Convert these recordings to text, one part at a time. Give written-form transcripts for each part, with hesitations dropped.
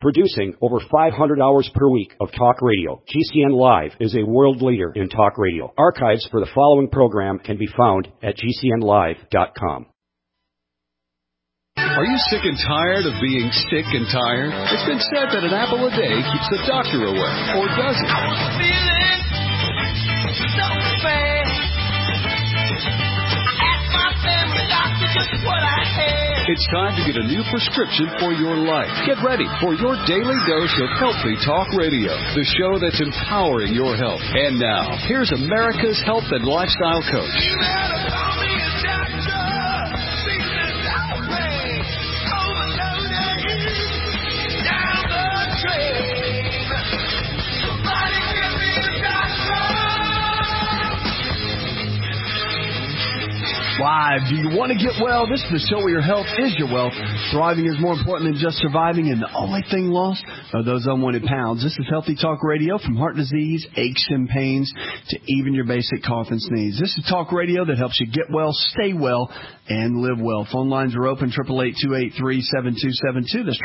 Producing over 500 hours per week of talk radio, GCN Live is a world leader in talk radio. Archives for the following program can be found at GCNlive.com. Are you sick and tired of being sick and tired? It's been said that an apple a day keeps the doctor away, or does it? I was feeling so bad. I asked my family doctor just what I had. It's time to get a new prescription for your life. Get ready for your daily dose of Healthy Talk Radio, the show that's empowering your health. And now, here's America's health and lifestyle coach. Live. Do you want to get well? This is the show where your health is your wealth. Thriving is more important than just surviving, and the only thing lost are those unwanted pounds. This is Healthy Talk Radio, from heart disease, aches and pains, to even your basic cough and sneeze. This is talk radio that helps you get well, stay well, and live well. Phone lines are open, 888-283-7272. That's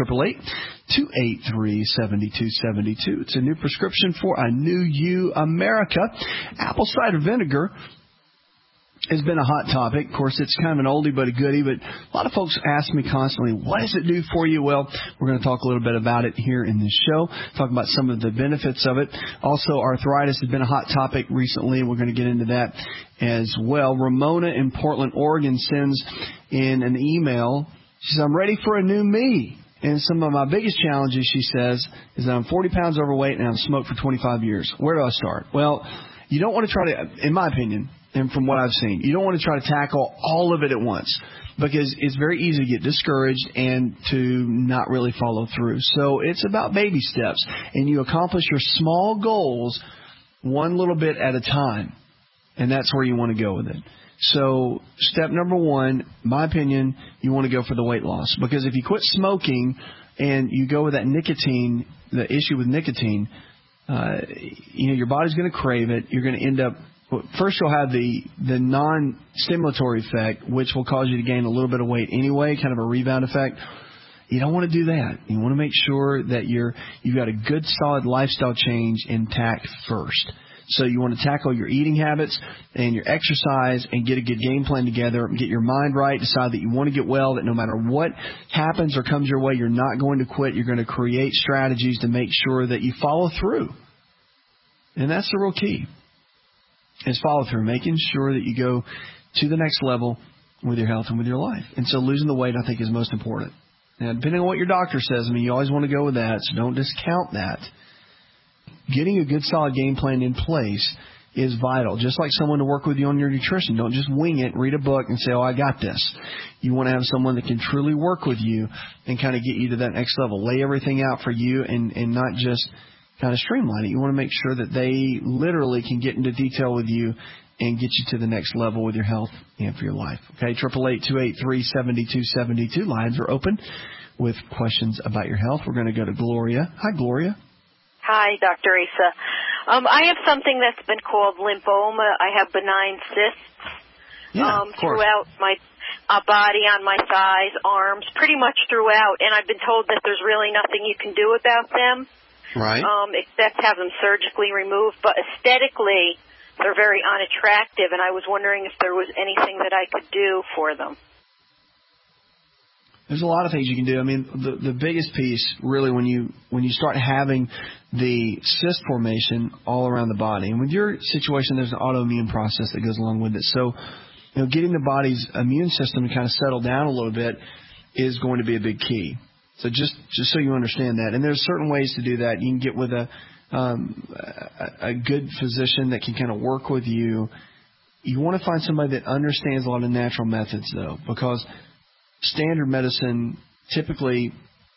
888-283-7272. It's a new prescription for a new you, America. Apple cider vinegar has been a hot topic. Of course, it's kind of an oldie but a goodie, but a lot of folks ask me constantly, what does it do for you? Well, we're going to talk a little bit about it here in this show, talk about some of the benefits of it. Also, arthritis has been a hot topic recently, and we're going to get into that as well. Ramona in Portland, Oregon sends in an email. She says, I'm ready for a new me. And some of my biggest challenges, she says, is that I'm 40 pounds overweight and I've smoked for 25 years. Where do I start? Well, you don't want to try to, in my opinion, and from what I've seen, you don't want to try to tackle all of it at once, because it's very easy to get discouraged and to not really follow through. So it's about baby steps, and you accomplish your small goals one little bit at a time, and that's where you want to go with it. So step number one, my opinion, you want to go for the weight loss, because if you quit smoking and you go with that nicotine, the issue with nicotine, your body's going to crave it. You're going to end up, first you'll have the non-stimulatory effect, which will cause you to gain a little bit of weight anyway, kind of a rebound effect. You don't want to do that. You want to make sure that you've got a good, solid lifestyle change intact first. So you want to tackle your eating habits and your exercise and get a good game plan together, get your mind right, decide that you want to get well, that no matter what happens or comes your way, you're not going to quit. You're going to create strategies to make sure that you follow through. And that's the real key, is follow through, making sure that you go to the next level with your health and with your life. And so losing the weight, I think, is most important. Now, depending on what your doctor says, you always want to go with that, so don't discount that. Getting a good, solid game plan in place is vital. Just like someone to work with you on your nutrition. Don't just wing it, read a book, and say, oh, I got this. You want to have someone that can truly work with you and kind of get you to that next level. Lay everything out for you and not just kind of streamline it. You want to make sure that they literally can get into detail with you and get you to the next level with your health and for your life. Okay, 888-283-7272. Lines are open with questions about your health. We're going to go to Gloria. Hi, Gloria. Hi, Dr. Asa. I have something that's been called lymphoma. I have benign cysts throughout my body, on my thighs, arms, pretty much throughout. And I've been told that there's really nothing you can do about them. Right. Except have them surgically removed. But aesthetically, they're very unattractive, and I was wondering if there was anything that I could do for them. There's a lot of things you can do. The biggest piece, really, when you start having the cyst formation all around the body, and with your situation, there's an autoimmune process that goes along with it. So, getting the body's immune system to kind of settle down a little bit is going to be a big key. So just so you understand that. And there's certain ways to do that. You can get with a good physician that can kind of work with you. You want to find somebody that understands a lot of natural methods, though, because standard medicine, typically,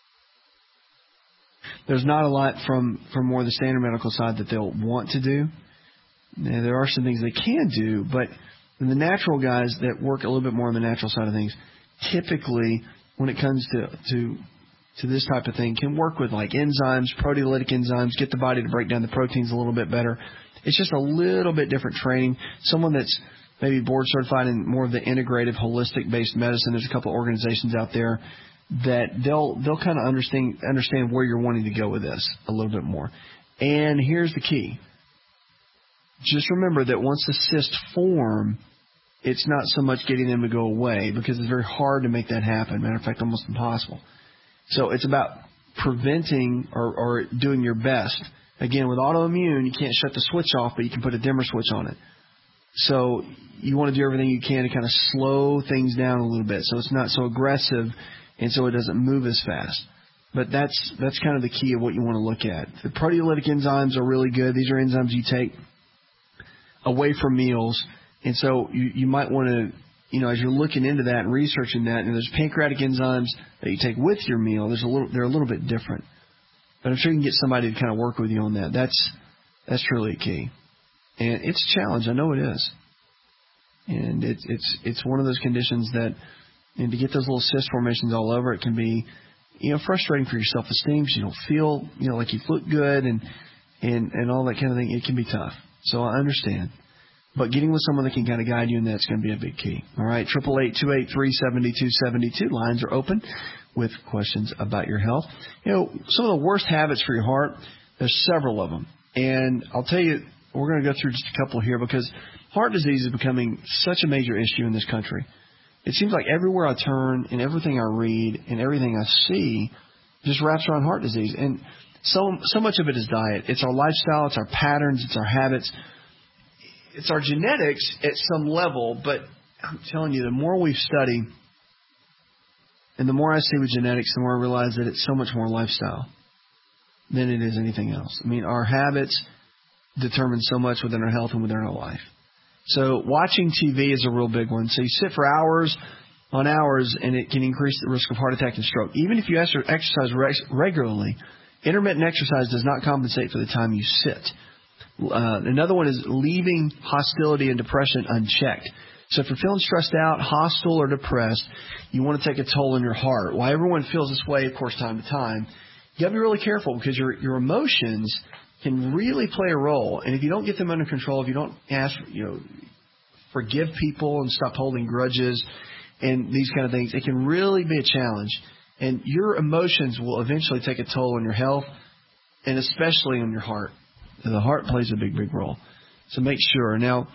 there's not a lot from more the standard medical side that they'll want to do. Now, there are some things they can do, but the natural guys that work a little bit more on the natural side of things, typically, when it comes to this type of thing, can work with like enzymes, proteolytic enzymes, get the body to break down the proteins a little bit better. It's just a little bit different training. Someone that's maybe board certified in more of the integrative, holistic-based medicine. There's a couple of organizations out there that they'll kind of understand where you're wanting to go with this a little bit more. And here's the key. Just remember that once the cysts form, it's not so much getting them to go away, because it's very hard to make that happen. Matter of fact, almost impossible. So it's about preventing or doing your best. Again, with autoimmune, you can't shut the switch off, but you can put a dimmer switch on it. So you want to do everything you can to kind of slow things down a little bit so it's not so aggressive and so it doesn't move as fast. But that's kind of the key of what you want to look at. The proteolytic enzymes are really good. These are enzymes you take away from meals. And so you might want to, as you're looking into that and researching that, and there's pancreatic enzymes that you take with your meal, they're a little bit different. But I'm sure you can get somebody to kind of work with you on that. That's truly a key. And it's a challenge. I know it is. And it's one of those conditions that, and to get those little cyst formations all over, it can be, frustrating for your self-esteem because you don't feel, like you look good and all that kind of thing. It can be tough. So I understand. But getting with someone that can kind of guide you in that's going to be a big key. All right, 888-283-7272. Lines are open with questions about your health. Some of the worst habits for your heart, there's several of them. And I'll tell you, we're going to go through just a couple here because heart disease is becoming such a major issue in this country. It seems like everywhere I turn and everything I read and everything I see just wraps around heart disease. And so much of it is diet. It's our lifestyle. It's our patterns. It's our habits. It's our genetics at some level, but I'm telling you, the more we study and the more I see with genetics, the more I realize that it's so much more lifestyle than it is anything else. I mean, our habits determine so much within our health and within our life. So watching TV is a real big one. So you sit for hours on hours, and it can increase the risk of heart attack and stroke. Even if you exercise regularly, intermittent exercise does not compensate for the time you sit. Another one is leaving hostility and depression unchecked. So if you're feeling stressed out, hostile, or depressed, you want to take a toll on your heart. While everyone feels this way, of course, time to time, you got to be really careful because your emotions can really play a role. And if you don't get them under control, if you don't forgive people and stop holding grudges and these kind of things, it can really be a challenge. And your emotions will eventually take a toll on your health and especially on your heart. The heart plays a big, big role. So make sure. Now,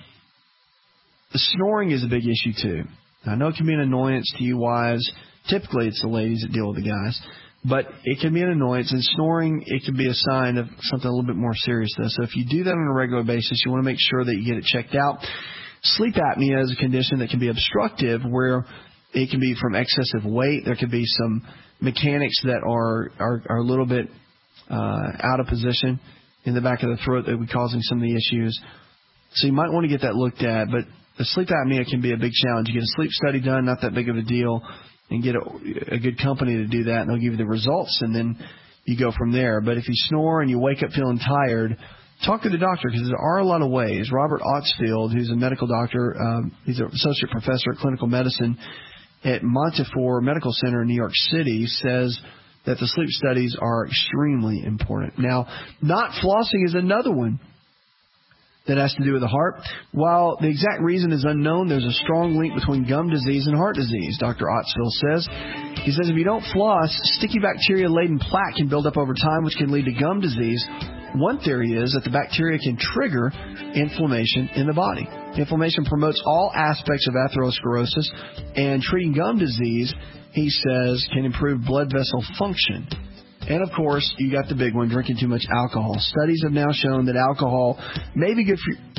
the snoring is a big issue too. I know it can be an annoyance to you wives. Typically, it's the ladies that deal with the guys. But it can be an annoyance. And snoring, it can be a sign of something a little bit more serious, though. So if you do that on a regular basis, you want to make sure that you get it checked out. Sleep apnea is a condition that can be obstructive where it can be from excessive weight. There could be some mechanics that are a little bit out of position in the back of the throat that would be causing some of the issues. So you might want to get that looked at. But the sleep apnea can be a big challenge. You get a sleep study done, not that big of a deal, and get a good company to do that, and they'll give you the results, and then you go from there. But if you snore and you wake up feeling tired, talk to the doctor because there are a lot of ways. Robert Otsfield, who's a medical doctor, he's an associate professor of clinical medicine at Montefiore Medical Center in New York City, says that the sleep studies are extremely important. Now, not flossing is another one that has to do with the heart. While the exact reason is unknown, there's a strong link between gum disease and heart disease, Dr. Otsfield says. He says if you don't floss, sticky bacteria-laden plaque can build up over time, which can lead to gum disease. One theory is that the bacteria can trigger inflammation in the body. Inflammation promotes all aspects of atherosclerosis, and treating gum disease, he says, can improve blood vessel function. And, of course, you got the big one, drinking too much alcohol. Studies have now shown that alcohol may be good for you.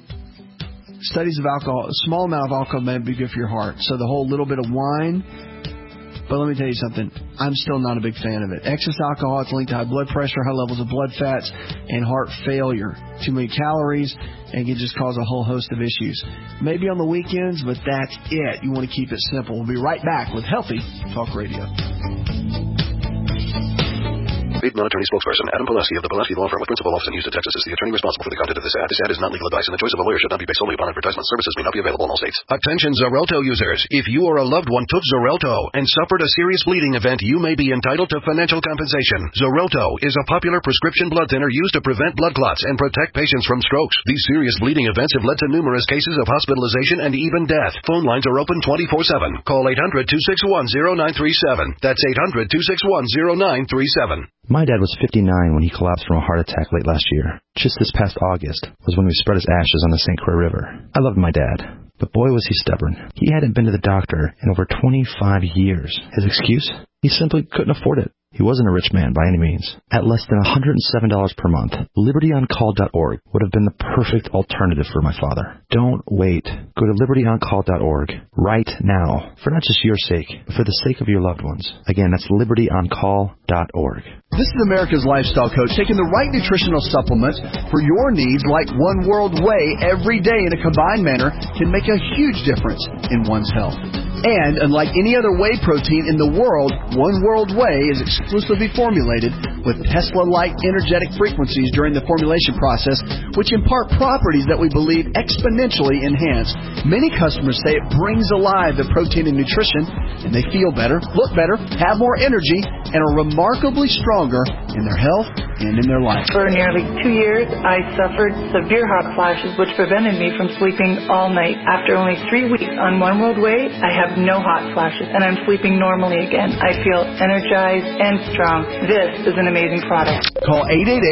Studies of alcohol, a small amount of alcohol may be good for your heart. So the whole little bit of wine. But let me tell you something. I'm still not a big fan of it. Excess alcohol, it's linked to high blood pressure, high levels of blood fats, and heart failure. Too many calories, and can just cause a whole host of issues. Maybe on the weekends, but that's it. You want to keep it simple. We'll be right back with Healthy Talk Radio. Paid non-attorney spokesperson Adam Pileski of the Pileski Law Firm with principal office in Houston, Texas is the attorney responsible for the content of this ad. This ad is not legal advice, and the choice of a lawyer should not be based solely upon advertisement. Services may not be available in all states. Attention Xarelto users. If you or a loved one took Xarelto and suffered a serious bleeding event, you may be entitled to financial compensation. Xarelto is a popular prescription blood thinner used to prevent blood clots and protect patients from strokes. These serious bleeding events have led to numerous cases of hospitalization and even death. Phone lines are open 24/7. Call 800-261-0937. That's 800-261-0937. My dad was 59 when he collapsed from a heart attack late last year. Just this past August was when we spread his ashes on the St. Croix River. I loved my dad, but boy was he stubborn. He hadn't been to the doctor in over 25 years. His excuse? He simply couldn't afford it. He wasn't a rich man by any means. At less than $107 per month, LibertyOnCall.org would have been the perfect alternative for my father. Don't wait. Go to LibertyOnCall.org right now, for not just your sake, but for the sake of your loved ones. Again, that's LibertyOnCall.org. This is America's Lifestyle Coach, taking the right nutritional supplements for your needs like One World Whey every day in a combined manner can make a huge difference in one's health. And unlike any other whey protein in the world, One World Whey is exclusively formulated with Tesla-like energetic frequencies during the formulation process, which impart properties that we believe exponentially enhance. Many customers say it brings alive the protein and nutrition, and they feel better, look better, have more energy, and are remarkably stronger in their health and in their life. For nearly 2 years, I suffered severe hot flashes, which prevented me from sleeping all night. After only 3 weeks on One World Whey, I have no hot flashes, and I'm sleeping normally again. I feel energized and strong. This is an amazing product. Call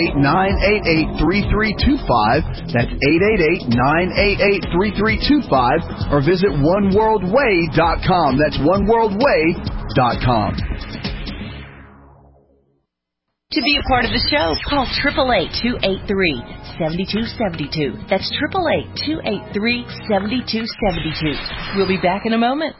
888-988-3325. That's 888-988-3325. Or visit OneWorldWhey.com. That's OneWorldWhey.com. To be a part of the show, call 888-283-7272. That's 888-283-7272. We'll be back in a moment.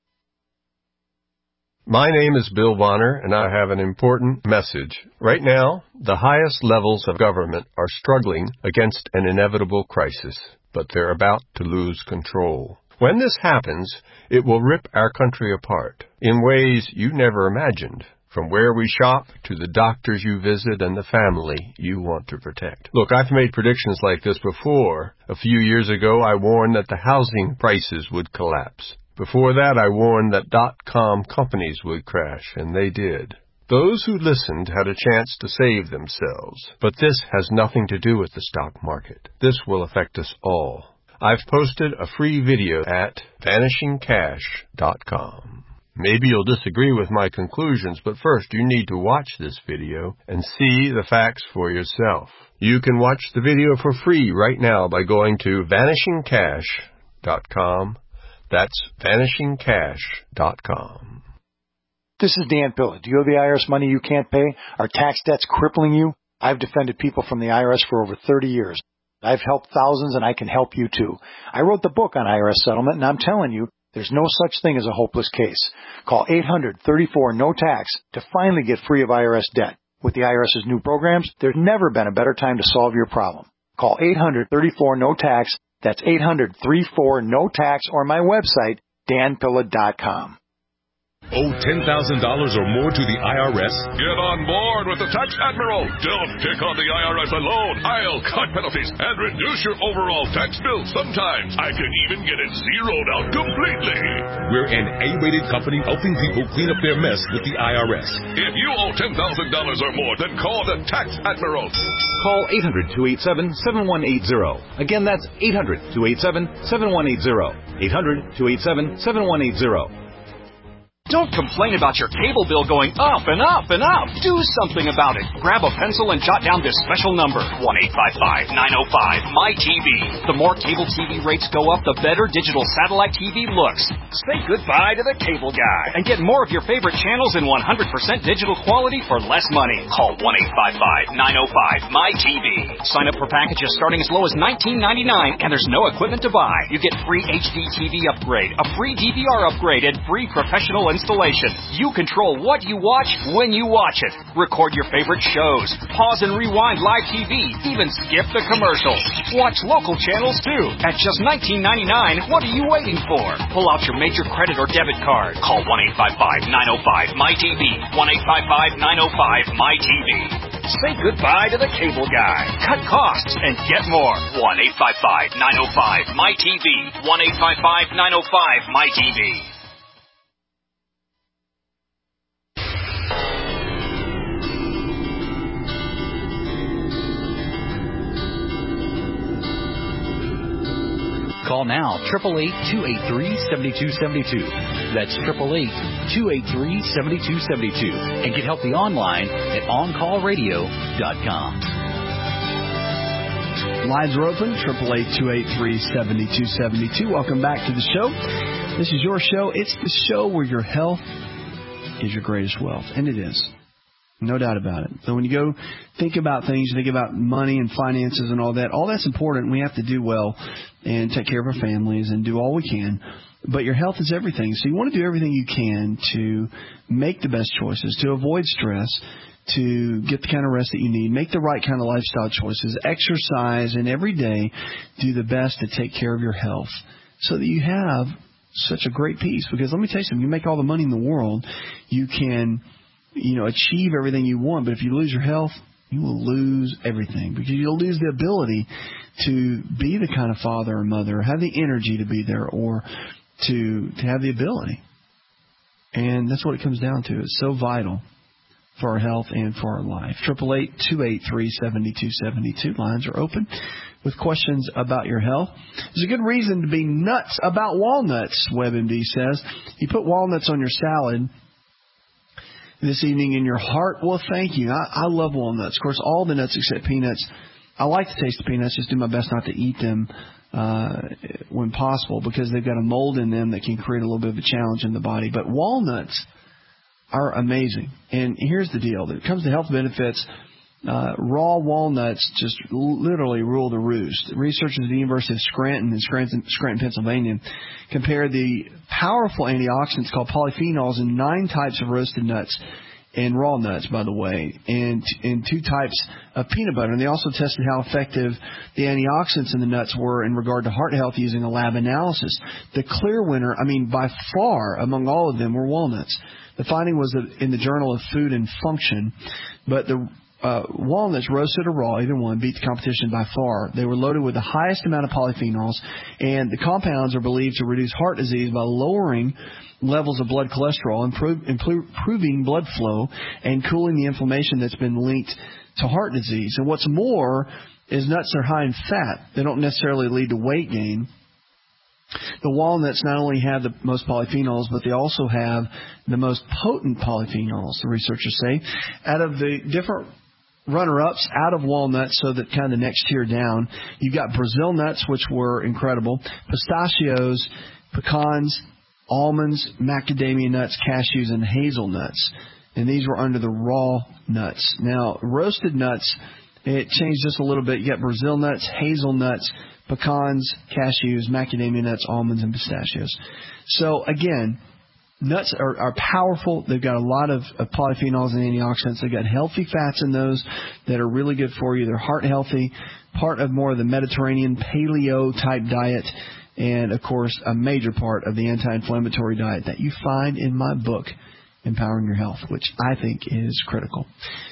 My name is Bill Bonner, and I have an important message. Right now, the highest levels of government are struggling against an inevitable crisis, but they're about to lose control. When this happens, it will rip our country apart in ways you never imagined. From where we shop to the doctors you visit and the family you want to protect. Look, I've made predictions like this before. A few years ago, I warned that the housing prices would collapse. Before that, I warned that .com companies would crash, and they did. Those who listened had a chance to save themselves. But this has nothing to do with the stock market. This will affect us all. I've posted a free video at vanishingcash.com. Maybe you'll disagree with my conclusions, but first you need to watch this video and see the facts for yourself. You can watch the video for free right now by going to vanishingcash.com. That's vanishingcash.com. This is Dan Pilla. Do you owe the IRS money you can't pay? Are tax debts crippling you? I've defended people from the IRS for over 30 years. I've helped thousands, and I can help you too. I wrote the book on IRS settlement, and I'm telling you, there's no such thing as a hopeless case. Call 800-34-NO-TAX to finally get free of IRS debt. With the IRS's new programs, there's never been a better time to solve your problem. Call 800-34-NO-TAX. That's 800-34-NO-TAX, or my website, danpilla.com. Owe $10,000 or more to the IRS? Get on board with the Tax Admiral. Don't pick on the IRS alone. I'll cut penalties and reduce your overall tax bill. Sometimes I can even get it zeroed out completely. We're an A-rated company helping people clean up their mess with the IRS. If you owe $10,000 or more, then call the Tax Admiral. Call 800-287-7180. Again, that's 800-287-7180. 800-287-7180. Don't complain about your cable bill going up and up and up. Do something about it. Grab a pencil and jot down this special number, 1-855-905-MY-TV. The more cable TV rates go up, the better digital satellite TV looks. Say goodbye to the cable guy and get more of your favorite channels in 100% digital quality for less money. Call 1-855-905-MY-TV. Sign up for packages starting as low as $19.99, and there's no equipment to buy. You get free HD TV upgrade, a free DVR upgrade, and free professional installation. You control what you watch when you watch it. Record your favorite shows. Pause and rewind live TV. Even skip the commercials. Watch local channels too. At just $19.99, what are you waiting for? Pull out your major credit or debit card. Call 1-855-905-MyTV. 1-855-905-MyTV. Say goodbye to the cable guy. Cut costs and get more. 1-855-905-MyTV. 1-855-905-MyTV. Call now, 888-283-7272. That's 888-283-7272. And get help online at OnCallRadio.com. Lines are open, 888-283-7272. Welcome back to the show. This is your show. It's the show where your health is your greatest wealth. And it is. No doubt about it. So when you go think about things, you think about money and finances and all that's important. We have to do well and take care of our families and do all we can. But your health is everything. So you want to do everything you can to make the best choices, to avoid stress, to get the kind of rest that you need, make the right kind of lifestyle choices, exercise, and every day do the best to take care of your health so that you have such a great peace. Because let me tell you something, you make all the money in the world, you can achieve everything you want, but if you lose your health, you will lose everything because you'll lose the ability to be the kind of father or mother, or have the energy to be there, or to have the ability. And that's what it comes down to. It's so vital for our health and for our life. 888-283-7272. Lines are open with questions about your health. There's a good reason to be nuts about walnuts, WebMD says. You put walnuts on your salad this evening and your heart will thank you. I love walnuts. Of course, all the nuts except peanuts. I like the taste of peanuts, just do my best not to eat them when possible because they've got a mold in them that can create a little bit of a challenge in the body. But walnuts are amazing. And here's the deal. When it comes to health benefits, raw walnuts just literally rule the roost. Researchers at the University of Scranton in Scranton, Pennsylvania, compared the powerful antioxidants called polyphenols in 9 types of roasted nuts and raw nuts, by the way, and in 2 types of peanut butter. And they also tested how effective the antioxidants in the nuts were in regard to heart health using a lab analysis. The clear winner, by far among all of them, were walnuts. The finding was in the Journal of Food and Function, but the walnuts, roasted or raw, either one, beat the competition by far. They were loaded with the highest amount of polyphenols, and the compounds are believed to reduce heart disease by lowering levels of blood cholesterol, improving blood flow, and cooling the inflammation that's been linked to heart disease. And what's more is nuts are high in fat. They don't necessarily lead to weight gain. The walnuts not only have the most polyphenols, but they also have the most potent polyphenols, the researchers say. Out of the different runner-ups out of walnuts, so that kind of the next tier down, you've got Brazil nuts, which were incredible, pistachios, pecans, almonds, macadamia nuts, cashews, and hazelnuts. And these were under the raw nuts. Now, roasted nuts, it changed just a little bit. You got Brazil nuts, hazelnuts, pecans, cashews, macadamia nuts, almonds, and pistachios. So, again, nuts are powerful. They've got a lot of polyphenols and antioxidants. They've got healthy fats in those that are really good for you. They're heart healthy, part of more of the Mediterranean paleo-type diet, and, of course, a major part of the anti-inflammatory diet that you find in my book, Empowering Your Health, which I think is critical.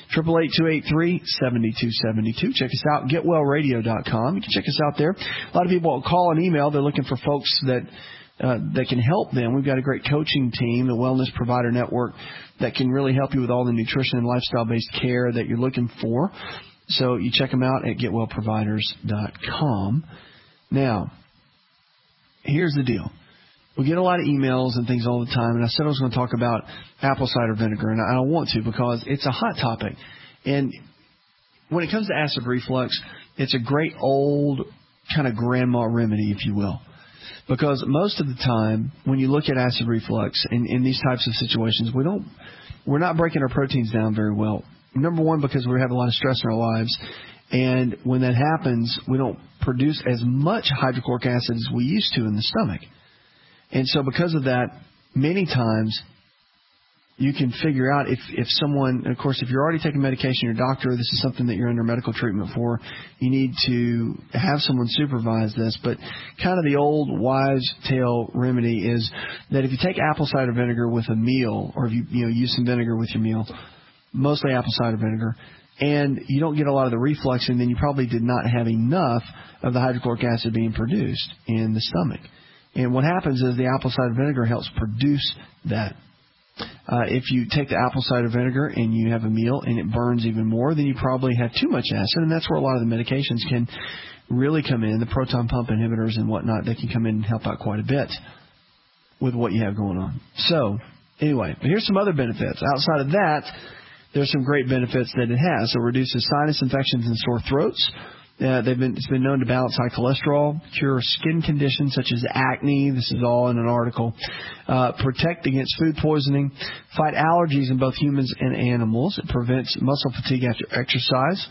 888-283-7272. Check us out, getwellradio.com. You can check us out there. A lot of people call and email. They're looking for folks that can help them. We've got a great coaching team, the Wellness Provider Network, that can really help you with all the nutrition and lifestyle-based care that you're looking for. So you check them out at getwellproviders.com. Now, here's the deal. We get a lot of emails and things all the time, and I said I was going to talk about apple cider vinegar, and I want to because it's a hot topic. And when it comes to acid reflux, it's a great old kind of grandma remedy, if you will. Because most of the time, when you look at acid reflux in these types of situations, we're not breaking our proteins down very well. Number one, because we have a lot of stress in our lives. And when that happens, we don't produce as much hydrochloric acid as we used to in the stomach. And so because of that, many times you can figure out if someone, of course, if you're already taking medication, your doctor, this is something that you're under medical treatment for, you need to have someone supervise this. But kind of the old wives' tale remedy is that if you take apple cider vinegar with a meal, or if you use some vinegar with your meal, mostly apple cider vinegar, and you don't get a lot of the refluxing, then you probably did not have enough of the hydrochloric acid being produced in the stomach. And what happens is the apple cider vinegar helps produce that. If you take the apple cider vinegar and you have a meal and it burns even more, then you probably have too much acid, and that's where a lot of the medications can really come in. The proton pump inhibitors and whatnot, they can come in and help out quite a bit with what you have going on. So, anyway, here's some other benefits. Outside of that, there's some great benefits that it has. So it reduces sinus infections and sore throats. It's been known to balance high cholesterol, cure skin conditions such as acne. This is all in an article. Protect against food poisoning. Fight allergies in both humans and animals. It prevents muscle fatigue after exercise.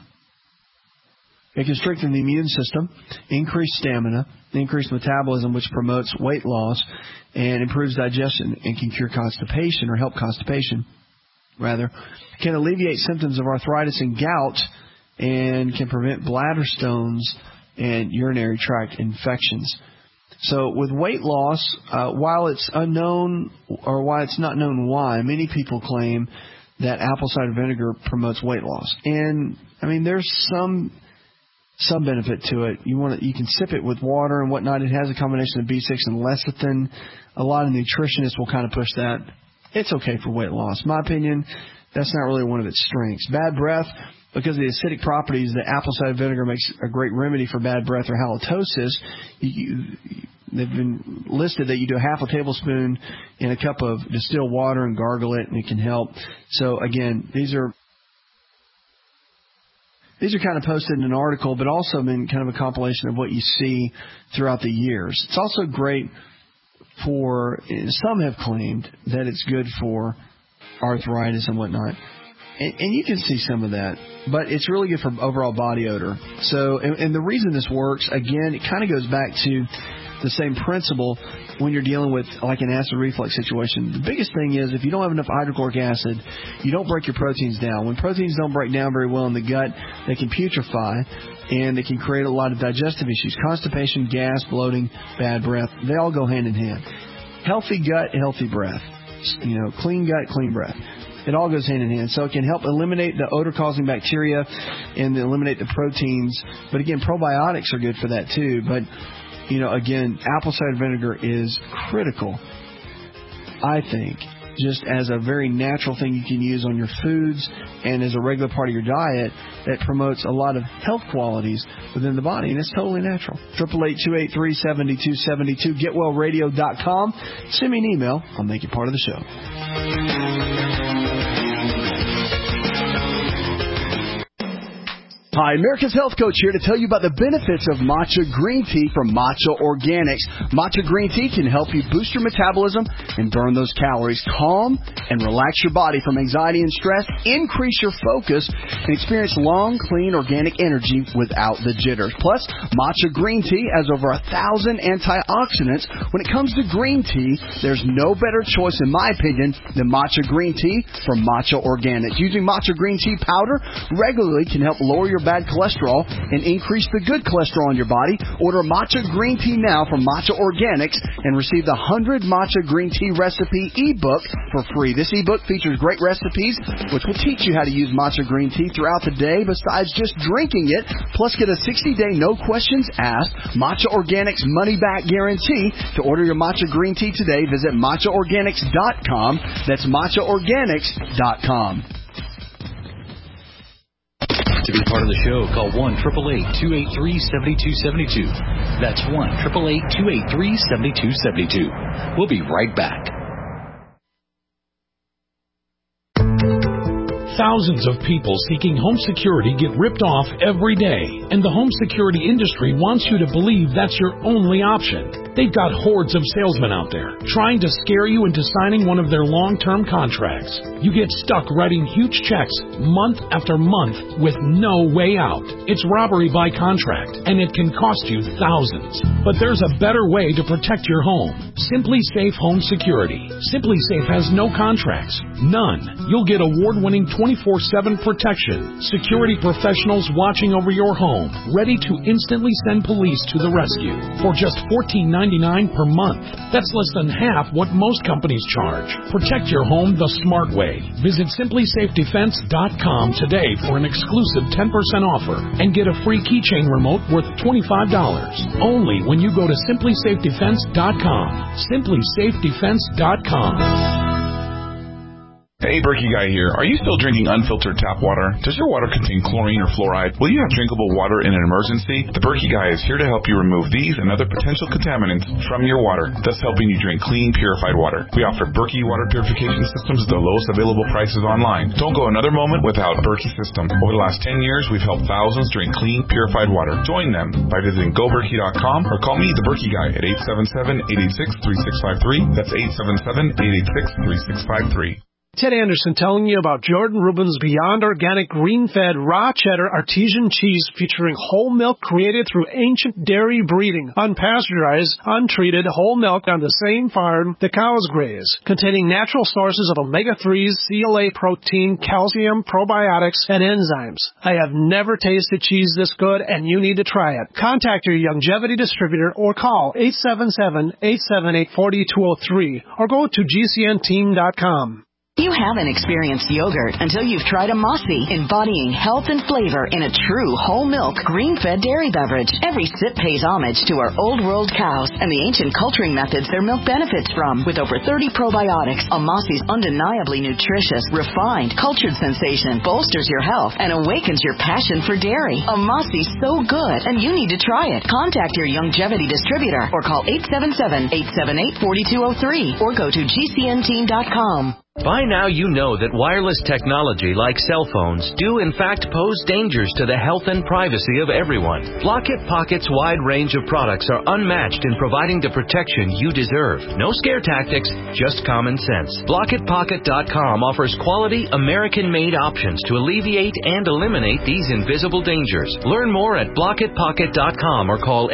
It can strengthen the immune system, increase stamina, increase metabolism, which promotes weight loss, and improves digestion, and can cure constipation, or help constipation, rather. Can alleviate symptoms of arthritis and gout, and can prevent bladder stones and urinary tract infections. So with weight loss, while it's unknown, or why it's not known why, many people claim that apple cider vinegar promotes weight loss. And, I mean, there's some benefit to it. You can sip it with water and whatnot. It has a combination of B6 and lecithin. A lot of nutritionists will kind of push that. It's okay for weight loss. My opinion, that's not really one of its strengths. Bad breath. Because of the acidic properties, the apple cider vinegar makes a great remedy for bad breath or halitosis. They've been listed that you do half a tablespoon in a cup of distilled water and gargle it, and it can help. So, again, these are kind of posted in an article, but also been kind of a compilation of what you see throughout the years. It's also great for, some have claimed that it's good for arthritis and whatnot. And you can see some of that, but it's really good for overall body odor. So, and the reason this works, again, it kind of goes back to the same principle when you're dealing with like an acid reflux situation. The biggest thing is if you don't have enough hydrochloric acid, you don't break your proteins down. When proteins don't break down very well in the gut, they can putrefy, and they can create a lot of digestive issues. Constipation, gas, bloating, bad breath, they all go hand in hand. Healthy gut, healthy breath. Clean gut, clean breath. It all goes hand in hand. So it can help eliminate the odor-causing bacteria and eliminate the proteins. But, again, probiotics are good for that, too. But, again, apple cider vinegar is critical, I think, just as a very natural thing you can use on your foods and as a regular part of your diet that promotes a lot of health qualities within the body. And it's totally natural. 888-283-7272. GetWellRadio.com. Send me an email. I'll make you part of the show. Hi, America's Health Coach here to tell you about the benefits of matcha green tea from Matcha Organics. Matcha green tea can help you boost your metabolism and burn those calories, calm and relax your body from anxiety and stress, increase your focus, and experience long, clean, organic energy without the jitters. Plus, matcha green tea has over 1,000 antioxidants. When it comes to green tea, there's no better choice, in my opinion, than matcha green tea from Matcha Organics. Using matcha green tea powder regularly can help lower your bad cholesterol and increase the good cholesterol in your body. Order matcha green tea now from Matcha Organics and receive the 100 matcha green tea recipe ebook for free. This ebook features great recipes which will teach you how to use matcha green tea throughout the day besides just drinking it. Plus, get a 60-day no questions asked Matcha Organics money back guarantee. To order your matcha green tea today, visit matchaorganics.com. That's matchaorganics.com. To be part of the show, call 1-888-283-7272. That's 1-888-283-7272. We'll be right back. Thousands of people seeking home security get ripped off every day, and the home security industry wants you to believe that's your only option. They've got hordes of salesmen out there trying to scare you into signing one of their long-term contracts. You get stuck writing huge checks month after month with no way out. It's robbery by contract, and it can cost you thousands. But there's a better way to protect your home. Simply Safe Home Security. Simply Safe has no contracts. None. You'll get award-winning 24/7 protection. Security professionals watching over your home, ready to instantly send police to the rescue for just $14.99 per month. That's less than half what most companies charge. Protect your home the smart way. Visit simplysafedefense.com today for an exclusive 10% offer and get a free keychain remote worth $25. Only when you go to simplysafedefense.com. simplysafedefense.com. Hey, Berkey Guy here. Are you still drinking unfiltered tap water? Does your water contain chlorine or fluoride? Will you have drinkable water in an emergency? The Berkey Guy is here to help you remove these and other potential contaminants from your water, thus helping you drink clean, purified water. We offer Berkey water purification systems at the lowest available prices online. Don't go another moment without Berkey system. Over the last 10 years, we've helped thousands drink clean, purified water. Join them by visiting GoBerkey.com or call me, the Berkey Guy, at 877-886-3653. That's 877-886-3653. Ted Anderson telling you about Jordan Rubin's Beyond Organic Green-Fed Raw Cheddar Artesian Cheese featuring whole milk created through ancient dairy breeding, unpasteurized, untreated whole milk on the same farm the cows graze, containing natural sources of omega-3s, CLA protein, calcium, probiotics, and enzymes. I have never tasted cheese this good, and you need to try it. Contact your Youngevity distributor or call 877-878-4203 or go to gcnteam.com. You haven't experienced yogurt until you've tried a Mossy, embodying health and flavor in a true whole milk, green-fed dairy beverage. Every sip pays homage to our old world cows and the ancient culturing methods their milk benefits from. With over 30 probiotics, a Mossy's undeniably nutritious, refined, cultured sensation bolsters your health and awakens your passion for dairy. A Mossy's so good, and you need to try it. Contact your Youngevity distributor or call 877-878-4203 or go to gcnteam.com. By now you know that wireless technology like cell phones do in fact pose dangers to the health and privacy of everyone. Block-It Pocket's wide range of products are unmatched in providing the protection you deserve. No scare tactics, just common sense. BlockItPocket.com offers quality American-made options to alleviate and eliminate these invisible dangers. Learn more at BlockItPocket.com or call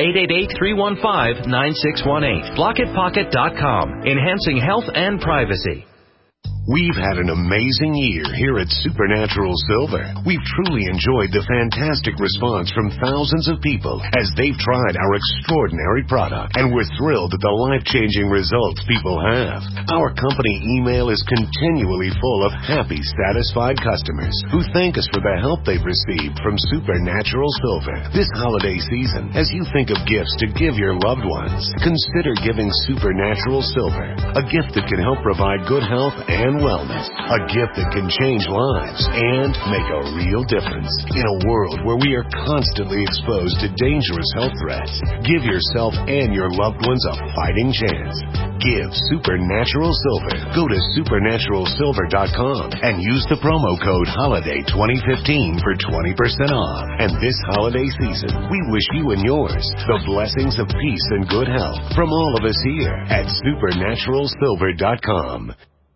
888-315-9618. BlockItPocket.com, enhancing health and privacy. We've had an amazing year here at Supernatural Silver. We've truly enjoyed the fantastic response from thousands of people as they've tried our extraordinary product, and we're thrilled at the life-changing results people have. Our company email is continually full of happy, satisfied customers who thank us for the help they've received from Supernatural Silver. This holiday season, as you think of gifts to give your loved ones, consider giving Supernatural Silver, a gift that can help provide good health and wellness, a gift that can change lives and make a real difference in a world where we are constantly exposed to dangerous health threats. Give yourself and your loved ones a fighting chance. Give Supernatural Silver. Go to supernaturalsilver.com and use the promo code HOLIDAY2015 for 20% off. And this holiday season, we wish you and yours the blessings of peace and good health from all of us here at supernaturalsilver.com.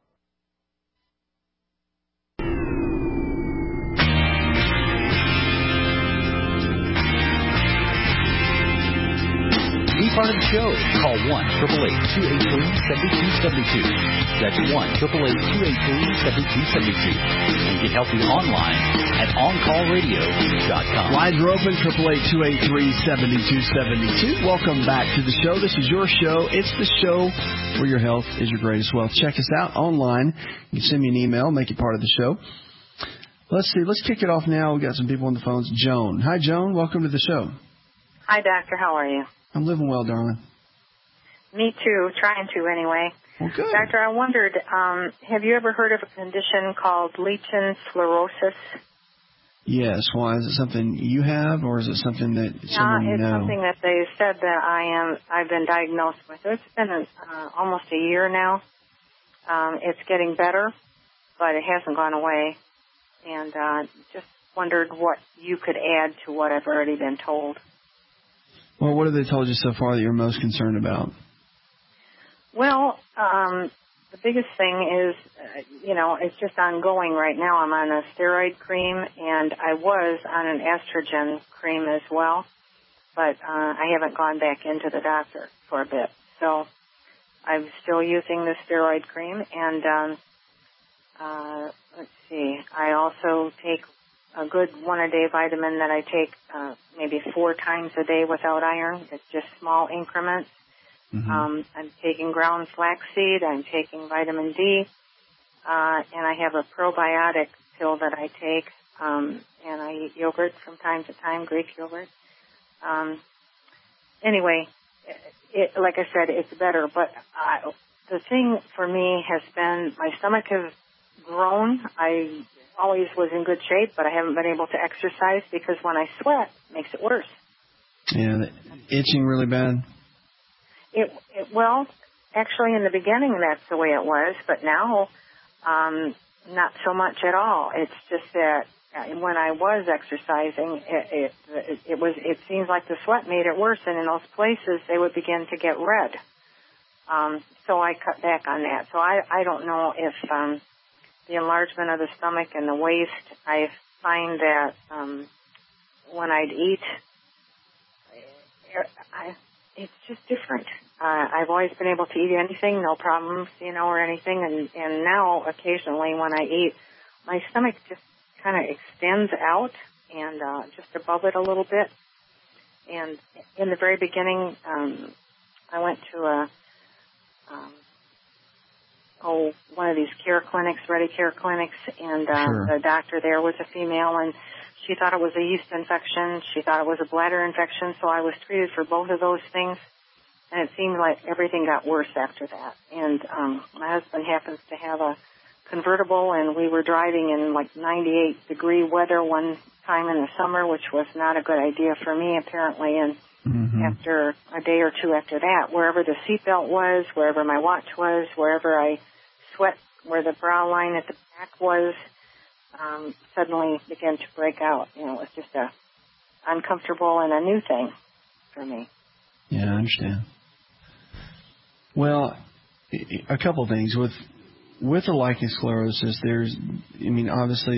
Be part of the show. Call 1-888-283-7272. That's 1-888-283-7272. And get healthy online at OnCallRadio.com. Lines are open, 888-283-7272. Welcome back to the show. This is your show. It's the show where your health is your greatest wealth. Check us out online. You can send me an email, make it part of the show. Let's see. Let's kick it off now. We've got some people on the phones. Joan. Hi, Joan. Welcome to the show. Hi, Doctor. How are you? I'm living well, darling. Me too. Trying to, anyway. Well, good. Doctor, I wondered, have you ever heard of a condition called lichen sclerosis? Yes. Why? Is it something you have, or is it something that someone you know? It's something that they said that I've been diagnosed with. It's been almost a year now. It's getting better, but it hasn't gone away. and just wondered what you could add to what I've already been told. Well, what have they told you so far that you're most concerned about? Well, the biggest thing is, it's just ongoing right now. I'm on a steroid cream, and I was on an estrogen cream as well, but I haven't gone back into the doctor for a bit. So I'm still using the steroid cream, and let's see, I also take a good one-a-day vitamin that I take maybe 4 times a day without iron. It's just small increments. Mm-hmm. I'm taking ground flaxseed. I'm taking vitamin D. And I have a probiotic pill that I take. And I eat yogurt from time to time, Greek yogurt. Anyway, like I said, it's better. But the thing for me has been my stomach has grown. I always was in good shape, but I haven't been able to exercise because when I sweat, it makes it worse. Yeah, the itching really bad? Well, actually in the beginning that's the way it was, but now not so much at all. It's just that when I was exercising, it seems like the sweat made it worse, and in those places they would begin to get red. So I cut back on that. So I don't know if the enlargement of the stomach and the waist, I find that when I'd eat, it's just different. I've always been able to eat anything, no problems, or anything, and now occasionally when I eat, my stomach just kind of extends out and just above it a little bit. And in the very beginning, I went to one of these care clinics, Ready Care clinics, and the doctor there was a female, and she thought it was a yeast infection. She thought it was a bladder infection, so I was treated for both of those things, and it seemed like everything got worse after that. And my husband happens to have a convertible, and we were driving in like 98-degree weather one time in the summer, which was not a good idea for me, apparently, and after a day or two after that, wherever the seatbelt was, wherever my watch was, wherever I sweat, where the brow line at the back was, suddenly began to break out. It was just a uncomfortable and a new thing for me. Yeah, I understand. Well, a couple of things. With the lichen sclerosis, obviously,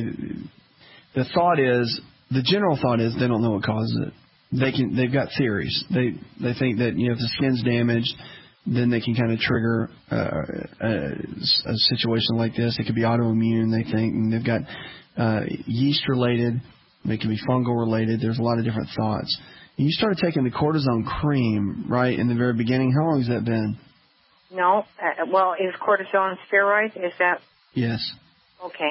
the general thought is they don't know what causes it. They've got theories. They think that if the skin's damaged, then they can kind of trigger a situation like this. It could be autoimmune, they think, and they've got yeast related. They can be fungal related. There's a lot of different thoughts. And you started taking the cortisone cream right in the very beginning. How long has that been? No, is cortisone steroid? Is that? Yes. Okay.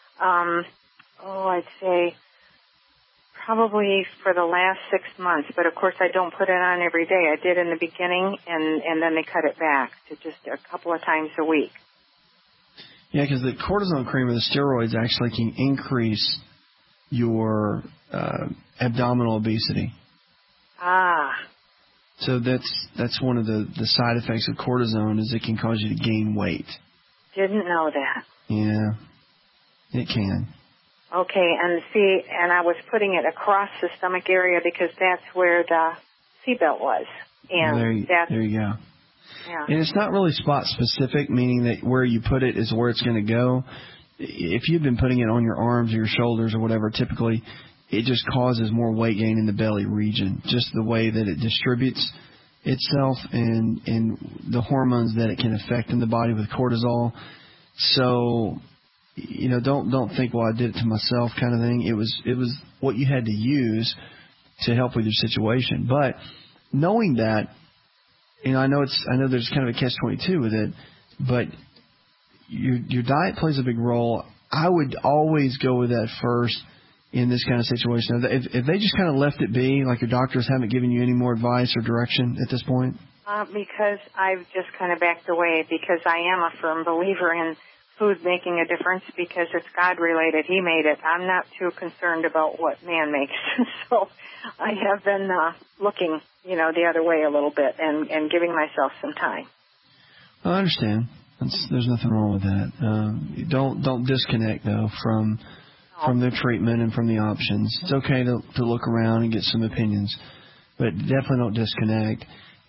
I'd say probably for the last 6 months, but of course I don't put it on every day. I did in the beginning, and then they cut it back to just a couple of times a week. Yeah, because the cortisone cream or the steroids actually can increase your abdominal obesity. Ah. So that's one of the side effects of cortisone is it can cause you to gain weight. Didn't know that. Yeah, it can. Okay, and I was putting it across the stomach area because that's where the seatbelt was. And there you go. Yeah. And it's not really spot specific, meaning that where you put it is where it's going to go. If you've been putting it on your arms or your shoulders or whatever, typically it just causes more weight gain in the belly region, just the way that it distributes itself and the hormones that it can affect in the body with cortisol. So, don't think, well, I did it to myself kind of thing. It was what you had to use to help with your situation. But knowing that, I know there's kind of a catch-22 with it, but your diet plays a big role. I would always go with that first in this kind of situation. If they just kind of left it be, like your doctors haven't given you any more advice or direction at this point? Because I've just kind of backed away because I am a firm believer in food making a difference because it's God-related. He made it. I'm not too concerned about what man makes. So I have been looking, the other way a little bit and giving myself some time. I understand. There's nothing wrong with that. Don't disconnect, though, from from their treatment and from the options. It's okay to look around and get some opinions, but definitely don't disconnect.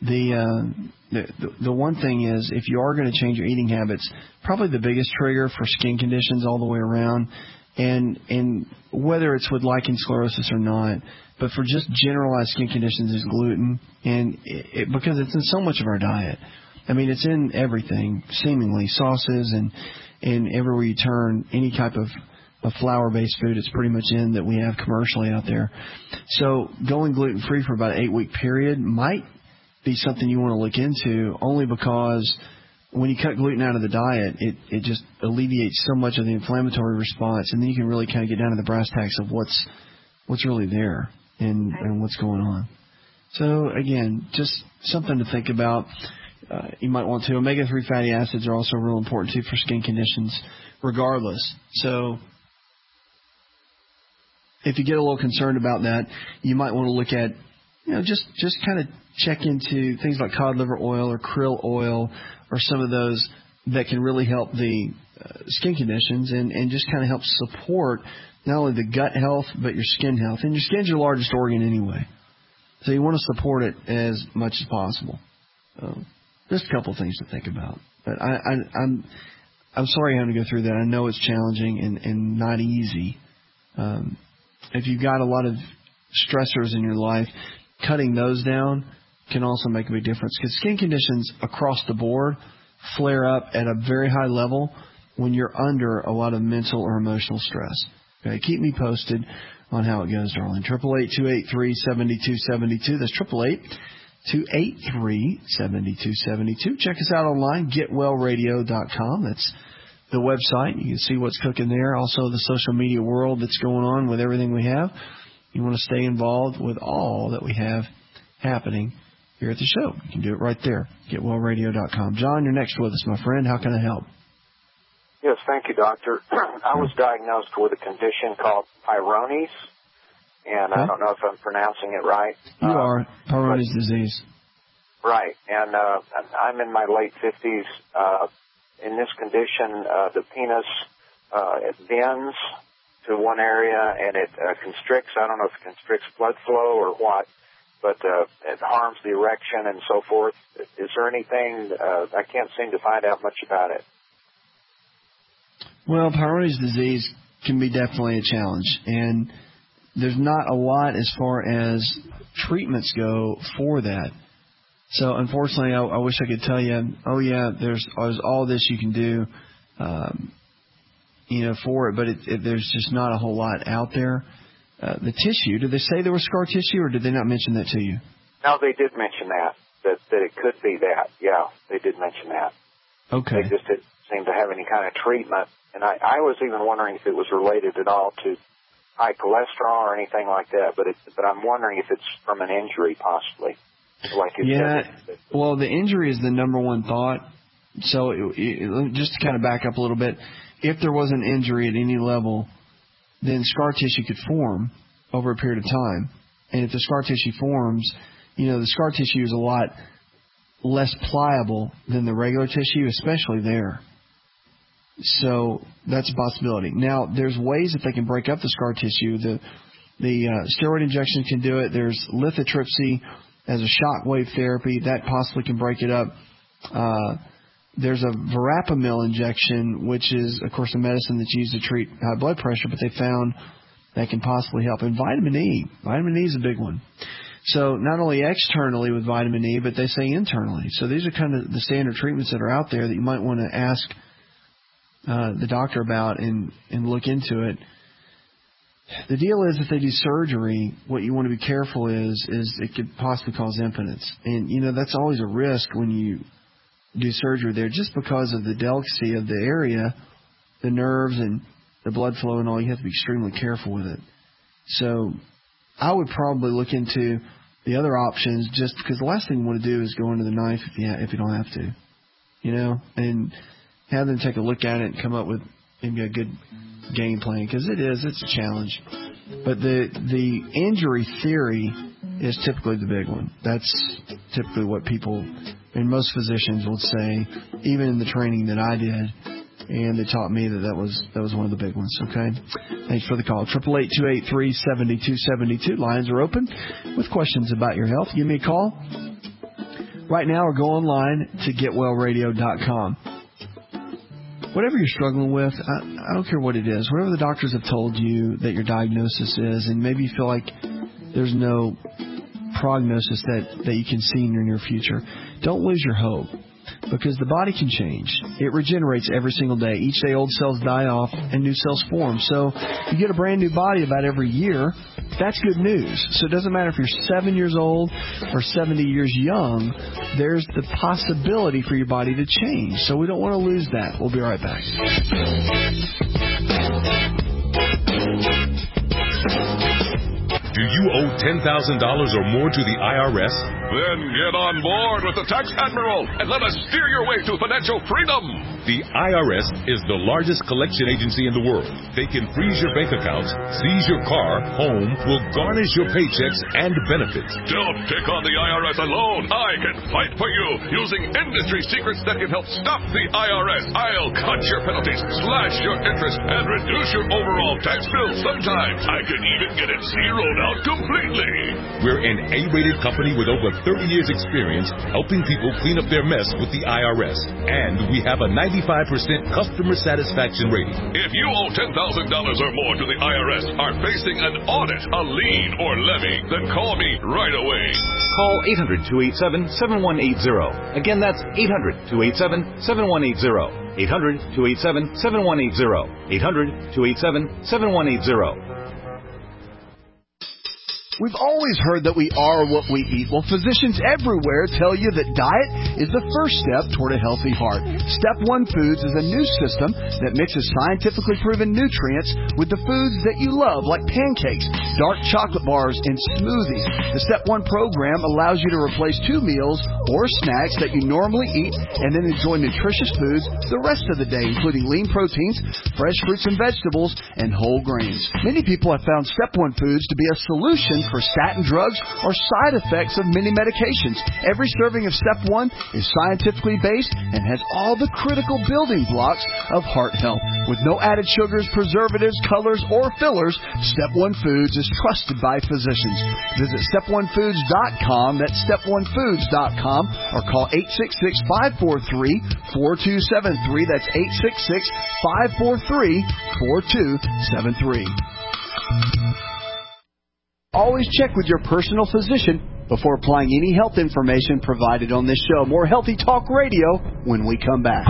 The one thing is, if you are going to change your eating habits, probably the biggest trigger for skin conditions all the way around, and whether it's with lichen sclerosis or not, but for just generalized skin conditions, is gluten, and because it's in so much of our diet. I mean, it's in everything, seemingly, sauces and everywhere you turn, any type of flour-based food, it's pretty much in that we have commercially out there. So going gluten-free for about an 8-week period might be something you want to look into, only because when you cut gluten out of the diet, it just alleviates so much of the inflammatory response, and then you can really kind of get down to the brass tacks of what's really there and what's going on. So, again, just something to think about. You might want to. Omega-3 fatty acids are also real important, too, for skin conditions, regardless. So if you get a little concerned about that, you might want to look at, just kind of check into things like cod liver oil or krill oil or some of those that can really help the skin conditions and just kind of help support not only the gut health but your skin health. And your skin's your largest organ anyway, so you want to support it as much as possible. So just a couple of things to think about. But I'm sorry having to go through that. I know it's challenging and not easy. If you've got a lot of stressors in your life, cutting those down can also make a big difference, because skin conditions across the board flare up at a very high level when you're under a lot of mental or emotional stress. Okay, keep me posted on how it goes, darling. 888-283-7272. That's 888-283-7272. Check us out online, getwellradio.com. That's the website. You can see what's cooking there. Also, the social media world that's going on with everything we have. You want to stay involved with all that we have happening here at the show. You can do it right there, getwellradio.com. John, you're next with us, my friend. How can I help? Yes, thank you, doctor. I was diagnosed with a condition called Peyronie's, and I don't know if I'm pronouncing it right. You are. Peyronie's disease. Right, and I'm in my late 50s. In this condition, the penis it bends to one area, and it constricts. I don't know if it constricts blood flow or what, but it harms the erection and so forth. Is there anything? I can't seem to find out much about it. Well, Peyronie's disease can be definitely a challenge, and there's not a lot as far as treatments go for that. So, unfortunately, I wish I could tell you, oh, yeah, there's all this you can do, for it, but there's just not a whole lot out there. The tissue, did they say there was scar tissue, or did they not mention that to you? No, they did mention that it could be that. Yeah, they did mention that. Okay. They just didn't seem to have any kind of treatment. And I was even wondering if it was related at all to high cholesterol or anything like that, but I'm wondering if it's from an injury possibly. Like you said. Well, the injury is the number one thought. So just to kind of back up a little bit, if there was an injury at any level, then scar tissue could form over a period of time. And if the scar tissue forms, the scar tissue is a lot less pliable than the regular tissue, especially there. So that's a possibility. Now, there's ways that they can break up the scar tissue. The steroid injection can do it. There's lithotripsy as a shockwave therapy. That possibly can break it up. There's a verapamil injection, which is, of course, a medicine that's used to treat high blood pressure, but they found that can possibly help. And vitamin E. Vitamin E is a big one. So not only externally with vitamin E, but they say internally. So these are kind of the standard treatments that are out there that you might want to ask the doctor about and look into it. The deal is, if they do surgery, what you want to be careful is it could possibly cause impotence. And, that's always a risk when you do surgery there, just because of the delicacy of the area, the nerves and the blood flow and all. You have to be extremely careful with it. So I would probably look into the other options, just because the last thing you want to do is go into the knife if you don't have to, and have them take a look at it and come up with maybe a good game plan, because it's a challenge. But the injury theory is typically the big one. That's typically what people and most physicians would say, even in the training that I did, and they taught me that was one of the big ones. Okay, thanks for the call. 888-283-7272. Lines are open with questions about your health. Give me a call right now or go online to getwellradio.com. Whatever you're struggling with, I don't care what it is, whatever the doctors have told you that your diagnosis is, and maybe you feel like there's no prognosis that you can see in your near future, don't lose your hope, because the body can change. It regenerates every single day. Each day old cells die off and new cells form. So you get a brand new body about every year. That's good news. So it doesn't matter if you're 7 years old or 70 years young, there's the possibility for your body to change. So we don't want to lose that. We'll be right back. Do you owe $10,000 or more to the IRS? Then get on board with the Tax Admiral and let us steer your way to financial freedom. The IRS is the largest collection agency in the world. They can freeze your bank accounts, seize your car, home, will garnish your paychecks and benefits. Don't take on the IRS alone. I can fight for you using industry secrets that can help stop the IRS. I'll cut your penalties, slash your interest, and reduce your overall tax bill. Sometimes I can even get it zeroed out completely. We're an A-rated company with over 30 years experience helping people clean up their mess with the IRS. And we have a 95% customer satisfaction rating. If you owe $10,000 or more to the IRS, are facing an audit, a lien, or levy, then call me right away. Call 800-287-7180. Again, that's 800-287-7180. 800-287-7180. 800-287-7180. We've always heard that we are what we eat. Well, physicians everywhere tell you that diet is the first step toward a healthy heart. Step 1 Foods is a new system that mixes scientifically proven nutrients with the foods that you love, like pancakes, dark chocolate bars, and smoothies. The Step 1 program allows you to replace 2 meals or snacks that you normally eat and then enjoy nutritious foods the rest of the day, including lean proteins, fresh fruits and vegetables, and whole grains. Many people have found Step 1 Foods to be a solution for statin drugs or side effects of many medications. Every serving of Step 1 is scientifically based and has all the critical building blocks of heart health. With no added sugars, preservatives, colors, or fillers, Step 1 Foods is trusted by physicians. Visit step1foods.com, that's step1foods.com, or call 866-543-4273, that's 866-543-4273. Always check with your personal physician before applying any health information provided on this show. More Healthy Talk Radio when we come back.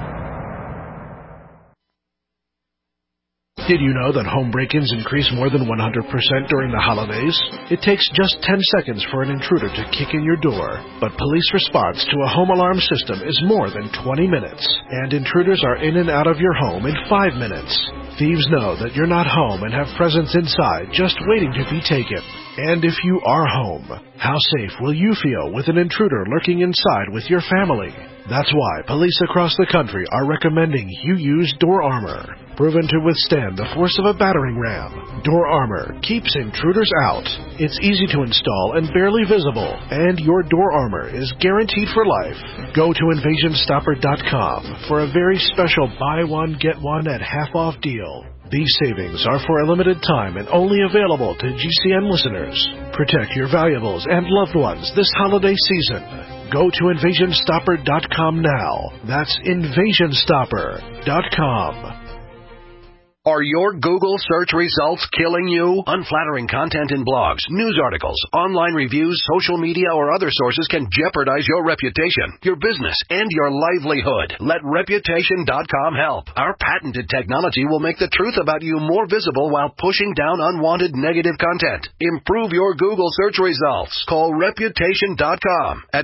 Did you know that home break-ins increase more than 100% during the holidays? It takes just 10 seconds for an intruder to kick in your door, but police response to a home alarm system is more than 20 minutes, and intruders are in and out of your home in 5 minutes. Thieves know that you're not home and have presents inside just waiting to be taken. And if you are home, how safe will you feel with an intruder lurking inside with your family? That's why police across the country are recommending you use Door Armor. Proven to withstand the force of a battering ram, Door Armor keeps intruders out. It's easy to install and barely visible, and your Door Armor is guaranteed for life. Go to InvasionStopper.com for a very special buy one, get one at half off deal. These savings are for a limited time and only available to GCN listeners. Protect your valuables and loved ones this holiday season. Go to InvasionStopper.com now. That's InvasionStopper.com. Are your Google search results killing you? Unflattering content in blogs, news articles, online reviews, social media, or other sources can jeopardize your reputation, your business, and your livelihood. Let Reputation.com help. Our patented technology will make the truth about you more visible while pushing down unwanted negative content. Improve your Google search results. Call Reputation.com at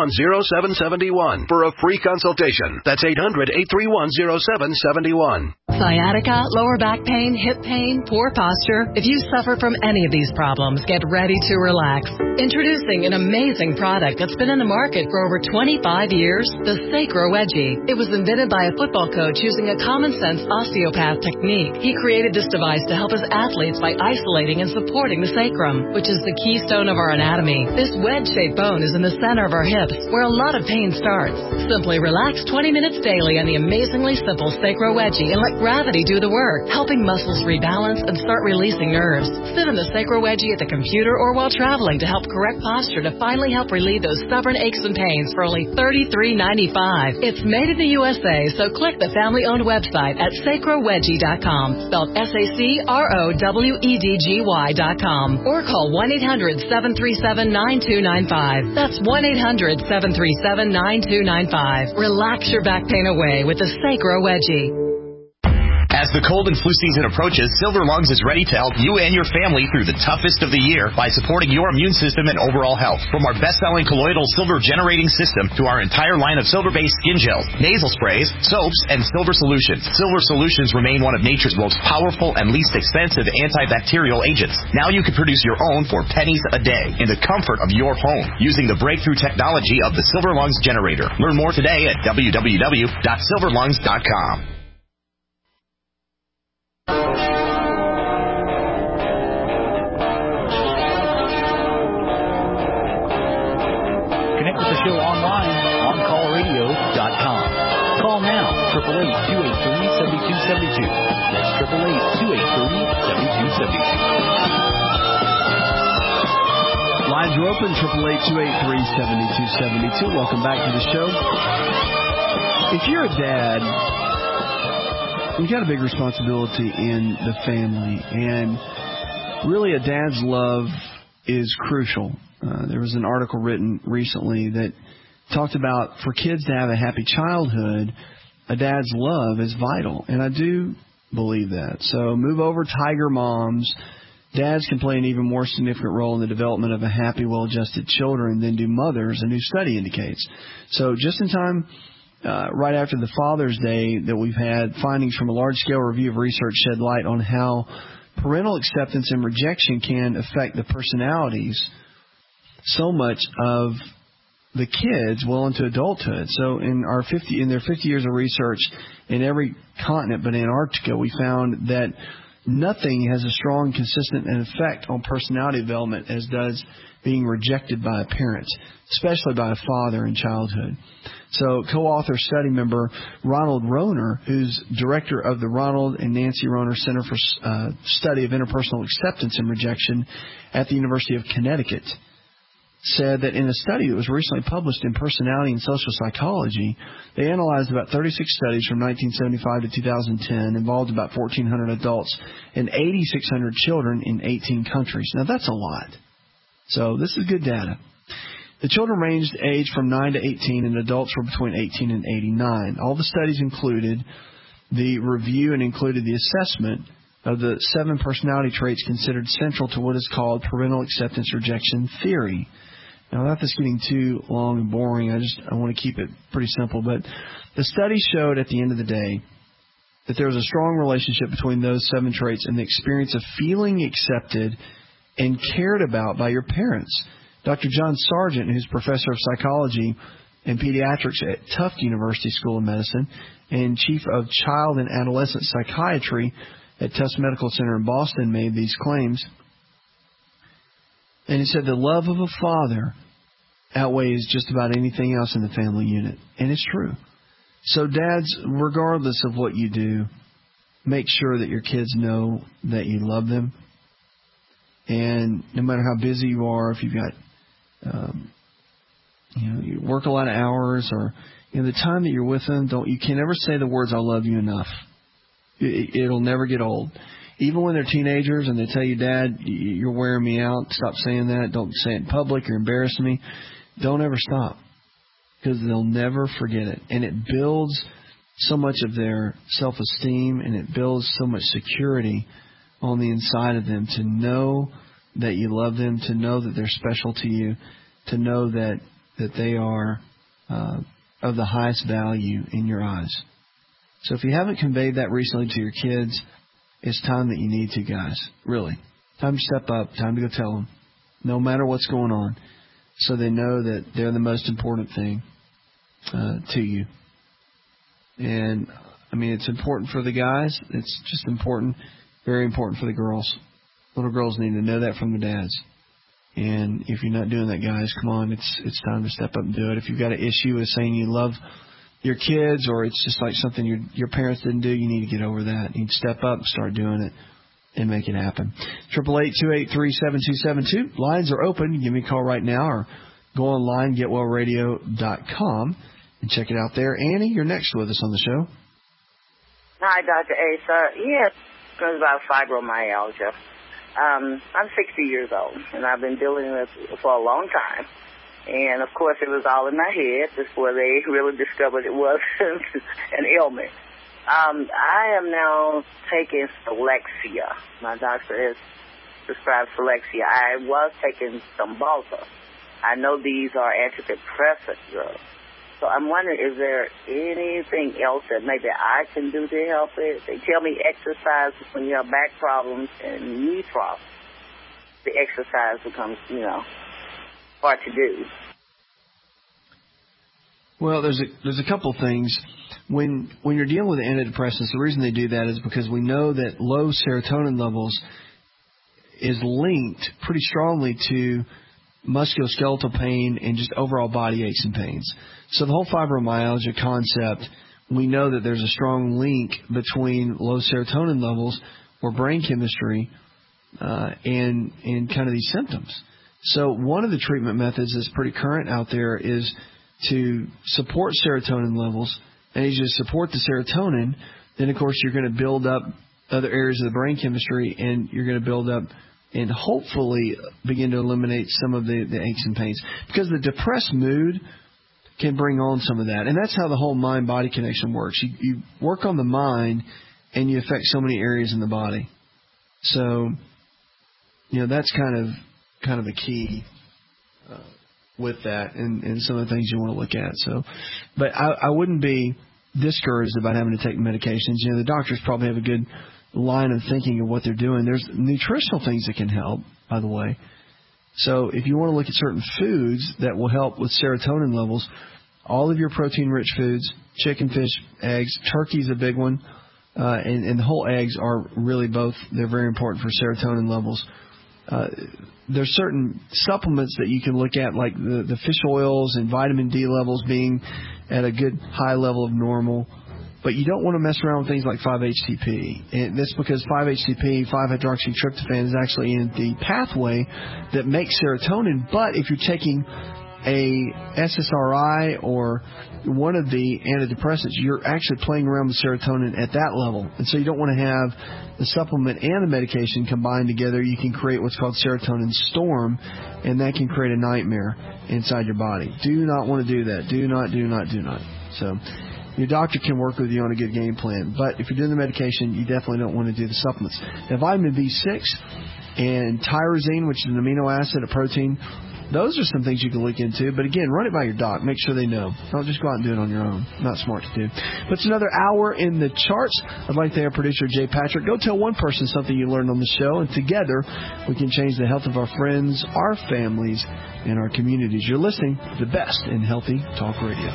1-800-831-0771 for a free consultation. That's 800-831-0771. Sciatica, lower back pain, hip pain, poor posture. If you suffer from any of these problems, get ready to relax. Introducing an amazing product that's been in the market for over 25 years, the Sacro Wedgie. It was invented by a football coach using a common-sense osteopath technique. He created this device to help his athletes by isolating and supporting the sacrum, which is the keystone of our anatomy. This wedge-shaped bone is in the center of our hips, where a lot of pain starts. Simply relax 20 minutes daily on the amazingly simple Sacro Wedgie and let gravity do the work, helping muscles rebalance and start releasing nerves. Sit in the Sacro Wedgie at the computer or while traveling to help correct posture to finally help relieve those stubborn aches and pains for only $33.95. It's made in the USA, so click the family-owned website at sacrowedgie.com, spelled SACROWEDGY.com, or call 1-800-737-9295. That's 1-800-737-9295. Relax your back pain away with the Sacro Wedgie. As the cold and flu season approaches, Silver Lungs is ready to help you and your family through the toughest of the year by supporting your immune system and overall health. From our best-selling colloidal silver generating system to our entire line of silver-based skin gels, nasal sprays, soaps, and silver solutions. Silver solutions remain one of nature's most powerful and least expensive antibacterial agents. Now you can produce your own for pennies a day in the comfort of your home using the breakthrough technology of the Silver Lungs generator. Learn more today at www.silverlungs.com. Connect with the show online, OnCallRadio.com. Call now, 888-283-7272. That's 888-283-7272. Lines are open, 888-283-7272. Welcome back to the show. If you're a dad, you've got a big responsibility in the family, and really a dad's love is crucial. There was an article written recently that talked about for kids to have a happy childhood, a dad's love is vital, and I do believe that. So move over, Tiger Moms. Dads can play an even more significant role in the development of a happy, well-adjusted children than do mothers, a new study indicates. So just in time, right after the Father's Day that we've had, findings from a large-scale review of research shed light on how parental acceptance and rejection can affect the personalities so much of the kids well into adulthood. So in their 50 years of research in every continent but Antarctica, we found that nothing has a strong, consistent effect on personality development as does being rejected by a parent, especially by a father in childhood. So co-author study member Ronald Rohner, who's director of the Ronald and Nancy Rohner Center for Study of Interpersonal Acceptance and Rejection at the University of Connecticut, said that in a study that was recently published in Personality and Social Psychology, they analyzed about 36 studies from 1975 to 2010, involved about 1,400 adults and 8,600 children in 18 countries. Now, that's a lot. So this is good data. The children ranged age from 9 to 18, and adults were between 18 and 89. All the studies included the review and included the assessment of the 7 personality traits considered central to what is called parental acceptance rejection theory. Now, without this getting too long and boring, I want to keep it pretty simple. But the study showed at the end of the day that there was a strong relationship between those 7 traits and the experience of feeling accepted and cared about by your parents. Dr. John Sargent, who's professor of psychology and pediatrics at Tufts University School of Medicine and chief of child and adolescent psychiatry at Tufts Medical Center in Boston, made these claims. And he said the love of a father outweighs just about anything else in the family unit. And it's true. So dads, regardless of what you do, make sure that your kids know that you love them. And no matter how busy you are, if you've got, you work a lot of hours, or the time that you're with them, you can never say the words "I love you" enough. It'll never get old. Even when they're teenagers and they tell you, "Dad, you're wearing me out. Stop saying that. Don't say it in public. You're embarrassing me." Don't ever stop, because they'll never forget it, and it builds so much of their self-esteem, and it builds so much security on the inside of them to know that you love them, to know that they're special to you, to know that they are of the highest value in your eyes. So if you haven't conveyed that recently to your kids, it's time that you need to, guys. Really. Time to step up. Time to go tell them, no matter what's going on, so they know that they're the most important thing to you. And, I mean, it's important for the guys. It's just important, very important for the girls. Little girls need to know that from the dads. And if you're not doing that, guys, come on, it's time to step up and do it. If you've got an issue with saying you love your kids, or it's just like something your parents didn't do, you need to get over that. You need to step up and start doing it and make it happen. 888-283-7272. Lines are open. Give me a call right now or go online, getwellradio.com, and check it out there. Annie, you're next with us on the show. Hi, Dr. Asa. Yes, it's about fibromyalgia. I'm 60 years old, and I've been dealing with it for a long time. And, of course, it was all in my head before they really discovered it was an ailment. I am now taking Celexa. My doctor has prescribed Celexa. I was taking Cymbalta. I know these are antidepressant drugs. So I'm wondering, is there anything else that maybe I can do to help it? They tell me exercise when you have back problems and knee problems. The exercise becomes, hard to do. Well, there's a couple things. When you're dealing with antidepressants, the reason they do that is because we know that low serotonin levels is linked pretty strongly to musculoskeletal pain and just overall body aches and pains. So the whole fibromyalgia concept, we know that there's a strong link between low serotonin levels or brain chemistry and kind of these symptoms. So one of the treatment methods that's pretty current out there is to support serotonin levels. And as you support the serotonin, then, of course, you're going to build up other areas of the brain chemistry, and you're going to build up and hopefully begin to eliminate some of the aches and pains. Because the depressed mood can bring on some of that. And that's how the whole mind-body connection works. You work on the mind, and you affect so many areas in the body. So, that's kind of the key with that and some of the things you want to look at. So, but I wouldn't be discouraged about having to take medications. The doctors probably have a good line of thinking of what they're doing. There's nutritional things that can help, by the way. So if you want to look at certain foods that will help with serotonin levels, all of your protein-rich foods, chicken, fish, eggs, turkey's a big one, and the whole eggs are really both, they're very important for serotonin levels. There's certain supplements that you can look at, like the fish oils and vitamin D levels being at a good high level of normal. But you don't want to mess around with things like 5-HTP. And that's because 5-HTP, 5-hydroxytryptophan, is actually in the pathway that makes serotonin. But if you're taking a SSRI or one of the antidepressants, you're actually playing around with serotonin at that level. And so you don't want to have the supplement and the medication combined together. You can create what's called serotonin storm, and that can create a nightmare inside your body. Do not want to do that. Do not. So your doctor can work with you on a good game plan. But if you're doing the medication, you definitely don't want to do the supplements. Now, vitamin B6 and tyrosine, which is an amino acid, a protein, those are some things you can look into. But again, run it by your doc. Make sure they know. Don't just go out and do it on your own. Not smart to do. But it's another hour in the charts. I'd like to have producer Jay Patrick go tell one person something you learned on the show, and together we can change the health of our friends, our families, and our communities. You're listening to the best in healthy talk radio.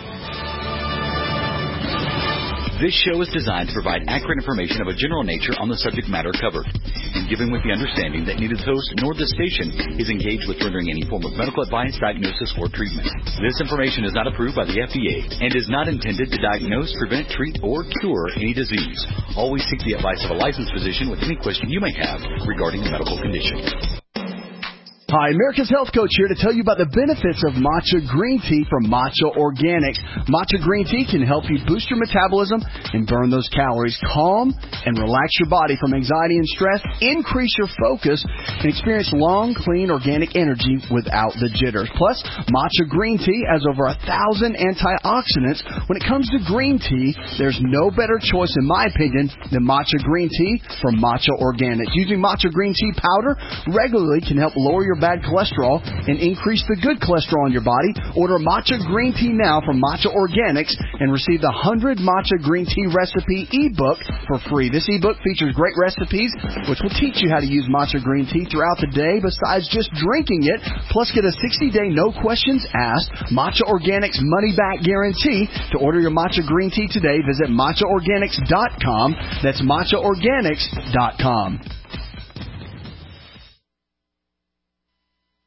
This show is designed to provide accurate information of a general nature on the subject matter covered, and given with the understanding that neither the host nor the station is engaged with rendering any form of medical advice, diagnosis, or treatment. This information is not approved by the FDA and is not intended to diagnose, prevent, treat, or cure any disease. Always seek the advice of a licensed physician with any question you may have regarding a medical condition. Hi, America's Health Coach here to tell you about the benefits of matcha green tea from Matcha Organics. Matcha green tea can help you boost your metabolism and burn those calories, calm and relax your body from anxiety and stress, increase your focus, and experience long, clean, organic energy without the jitters. Plus, matcha green tea has over 1,000 antioxidants. When it comes to green tea, there's no better choice, in my opinion, than matcha green tea from Matcha Organics. Using matcha green tea powder regularly can help lower your bad cholesterol and increase the good cholesterol in your body. Order matcha green tea now from Matcha Organics and receive the 100 Matcha Green Tea Recipe ebook for free. This ebook features great recipes which will teach you how to use matcha green tea throughout the day besides just drinking it. Plus, get a 60-day no questions asked Matcha Organics money back guarantee. To order your matcha green tea today, visit matchaorganics.com. That's matchaorganics.com.